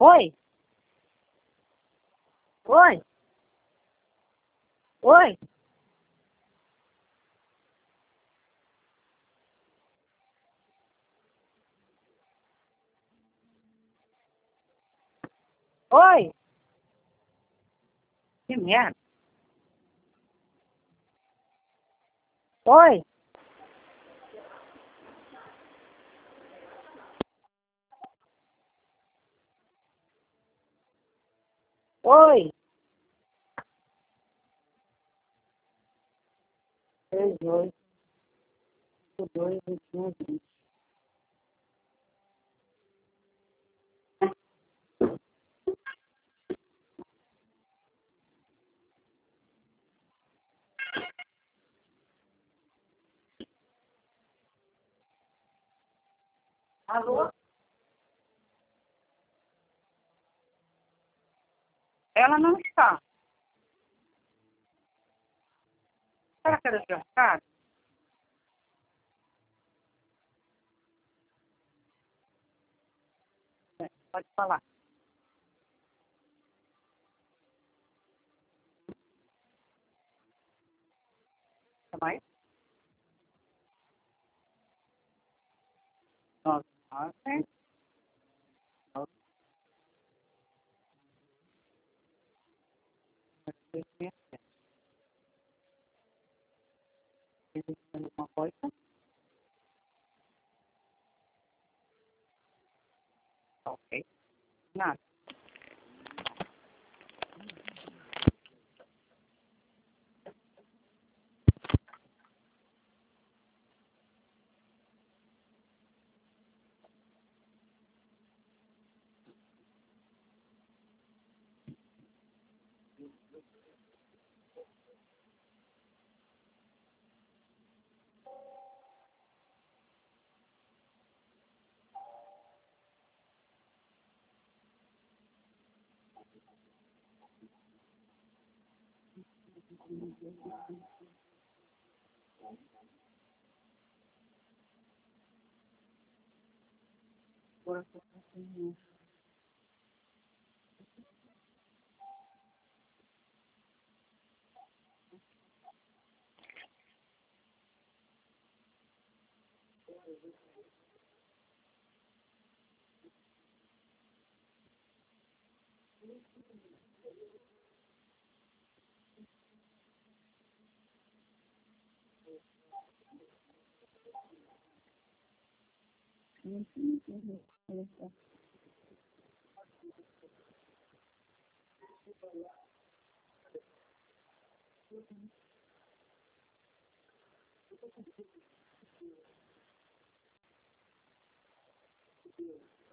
Oi? Oi? Oi? Oi? Que merda? Oi? Oi? 38522120. Alô? Ela não está. Será que era de recado? Pode falar. Tá mais? 99, 967. Existindo alguma coisa? Ok. Nada. Agora eu tô com 5.